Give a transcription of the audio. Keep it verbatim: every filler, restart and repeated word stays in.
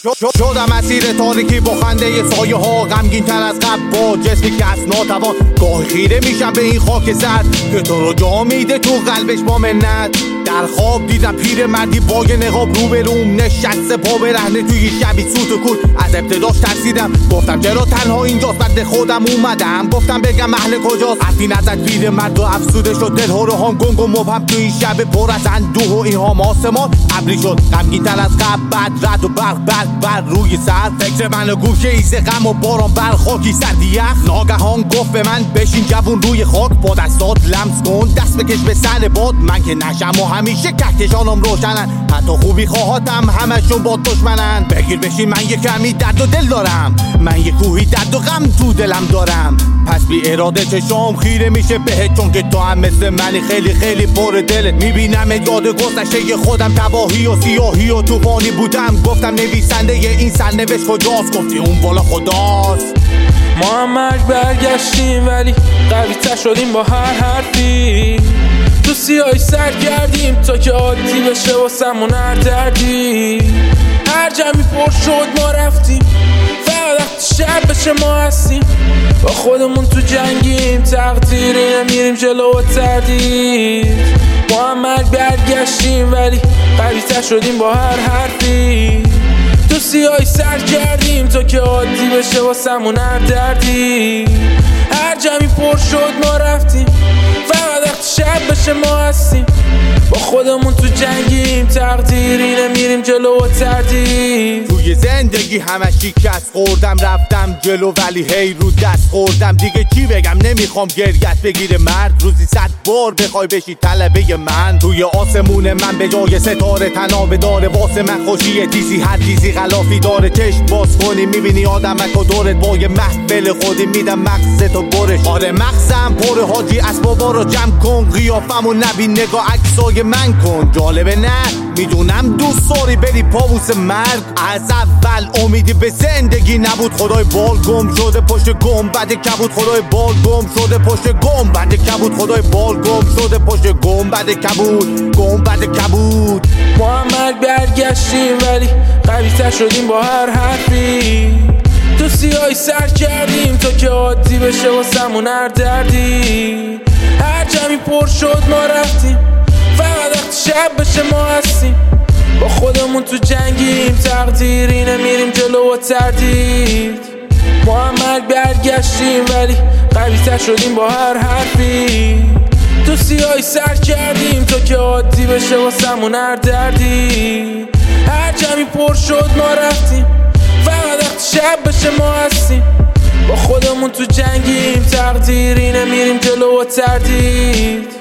شدم اسیر تاریکی با خنده سایه ها، غمگین تر از قبل با جسمی که از ناتوان. گاهی خیره میشم به این خاک زرد که تو رو جا میده تو قلبش با منت. در خواب دیدم پیر مردی با یه نقاب روبروم نشسته پا برهنه توی شبی سوت و کور. از ابتداش ترسیدم، گفتم چرا تنها اینجاست، بعد خودم اومدم گفتم بگم محل کجاست. از این ازت پیر مرد و افسوده شد دل ها رو هم گنگ و مبهم توی این شب پر از اندوه و ایهام. آسمان ابری شد غمگین تر از قبل، بعد رد و برق برق بر روی سر. فکر من و گوشه ایسه غم و باران بر خاکی سردی یخ. ناگهان گفت به من بشین جوون روی خاک، با دستات لمس کن دست بکش به سر باد. من که نشم و همیشه کهکشانم روشنن، حتی خوبی خواهاتم همشون با دشمنن. بگیر بشین من یه کمی درد و دل دارم، من یه کوهی درد و غم تو دلم دارم. پس بی اراده چشام خیره میشه بهت، چون که تو هم مثل منی خیلی خیلی پر دلت. میبینم یاد گذشته خودم تباهی و سیاهی و طوفانی بودم. گفتم نویسنده این سرنوشت کجاست؟ گفتی اون بالا خداست. ما هم مرگ برگشتیم ولی قوی تر شدیم با هر حرفی. تو سیاهی سر کردیم تا که عادی بشه واسمون هر دردی. هر جمعی پر شد ما رفتیم، فقط وقتی شب بشه ما هستیم. با خودمون تو جنگیم، تقدیری نمیریم جلو و تردید. ما هم مرگ برگشتیم ولی قوی تر شدیم با هر حرفی. تو سیاهی سر کردیم تا که عادی بشه واسمون هر دردی. هر جمعی پر شد ما رفتیم، فقط وقتی شب بشه ما هستیم. با خودمون تو جنگیم، تقدیری نمیریم جلو و تردید. توی زندگی همه شکست خوردم رفتم جلو، ولی هی رو دست خوردم. دیگه چی بگم، نمیخوام گریت بگیره مرد. روزی صد بار بخوای بشی طلبه من. توی آسمون من به جای ستاره تنابه داره، واسه من خوشیه تیزی هر تیزی غلافی داره. چشم باز کنی میبینی آدمک و دورت، با یه محفل خودی میدم مغزتو برش. آره مغزم پر حاجی اسبابا رو جمع کن، قیافمو نبین نگاه عکسای من کن. جالبه نه میدونم دوست داری بری پاووس مرگ. از اول امیدی به زندگی نبود، خدای بال گم شده پشت گنبد کبود. خدای بال گم شده پشت گنبد کبود. خدای بال گم شده پشت گنبد کبود. گنبد کبود. ما هم مرگ برگشتیم ولی قوی تر شدیم با هر حرفی. تو سیاهی سر کردیم تا که عادی بشه واسمون هر دردی. هر جمعی پر شد ما رفتیم، فقط وقتی شب بشه ما هستیم. با خودمون تو جنگیم، تقدیری نمیریم جلو و تردید. ما هم مرگ برگشتیم ولی قوی تر شدیم با هر حرفی. تو سیاهی سر کردیم تا که عادی بشه واسمون هر دردی. هر جمعی پر شد ما رفتیم، فقط وقتی شب بشه ما هستیم. با خودمون تو جنگیم، تقدیری نمیریم جلو و تردید.